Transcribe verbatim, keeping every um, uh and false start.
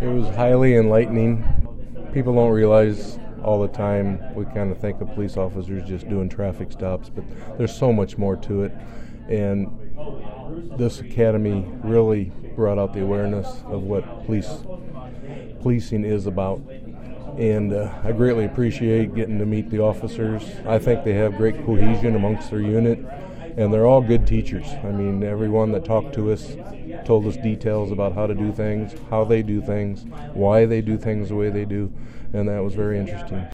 It was highly enlightening. People don't realize all the time, we kind of think of police officers just doing traffic stops, but there's so much more to it. And this academy really brought out the awareness of what police policing is about. And uh, I greatly appreciate getting to meet the officers. I think they have great cohesion amongst their unit, and they're all good teachers. I mean, everyone that talked to us told us details about how to do things, how they do things, why they do things the way they do, and that was very interesting.